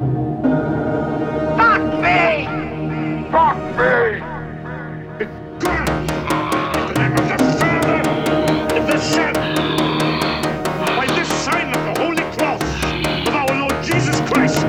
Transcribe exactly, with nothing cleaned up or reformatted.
Fuck me! Fuck me! In the name of the Father, and of the Son, by this sign of the Holy Cross of our Lord Jesus Christ,